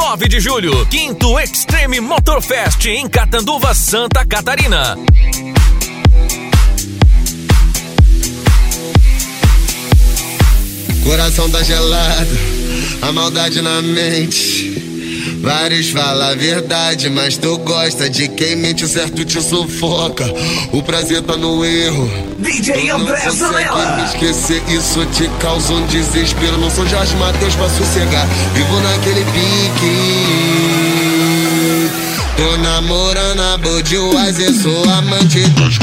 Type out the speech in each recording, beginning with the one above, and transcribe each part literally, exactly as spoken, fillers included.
nove de julho, quinto Extreme Motorfest em Catanduva, Santa Catarina. Coração tá gelado, a maldade na mente. Vários falam a verdade, mas tu gosta de quem mente, o certo te sufoca. O prazer tá no erro. D J André Zanella. Esquecer isso te causa um desespero. Não sou Jorge Mateus pra sossegar, vivo naquele pique. Tô namorando a Budweiser, sou amante dos...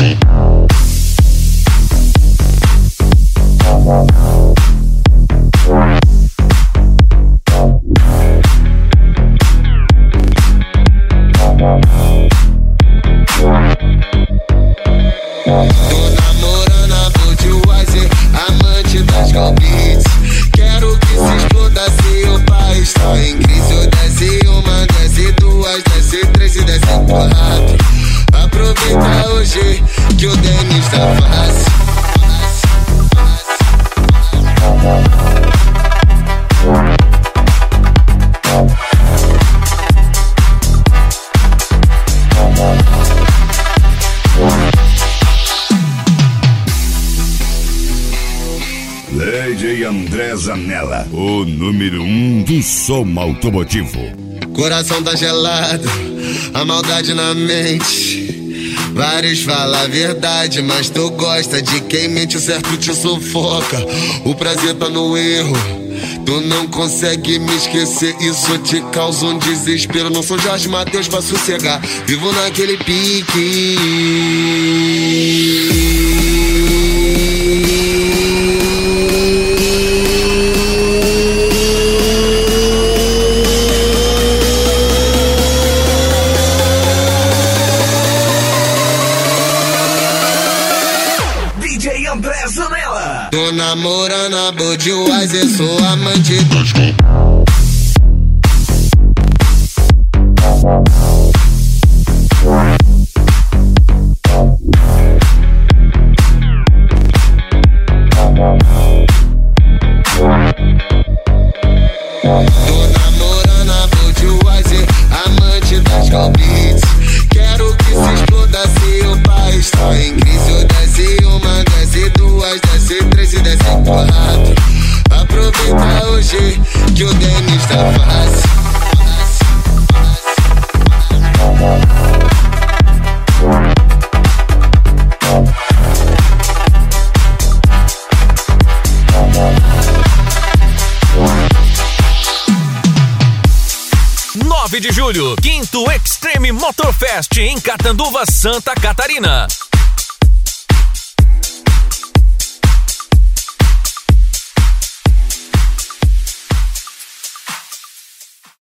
Quero que se exploda se o país tá em crise. Desce uma, desce duas, desce três e desce quatro. Aproveita hoje que o Denis tá fácil. D J André Zanella, o número um do som automotivo. Coração tá gelado, a maldade na mente. Vários falam a verdade, mas tu gosta de quem mente, o certo te sufoca. O prazer tá no erro, tu não consegue me esquecer, isso te causa um desespero. Não sou Jorge Mateus pra sossegar, vivo naquele pique. D J André Zanella. Tô namorando a Budweiser, sou amante dos... Tô namorando a Budweiser, amante das Galbits. Quero que se exploda se o país tá em crise. Desce uma, desce duas, desce três e desce quatro. Aproveita hoje que o Denis tá fácil. nove de julho, quinto Extreme Motorfest em Catanduva, Santa Catarina.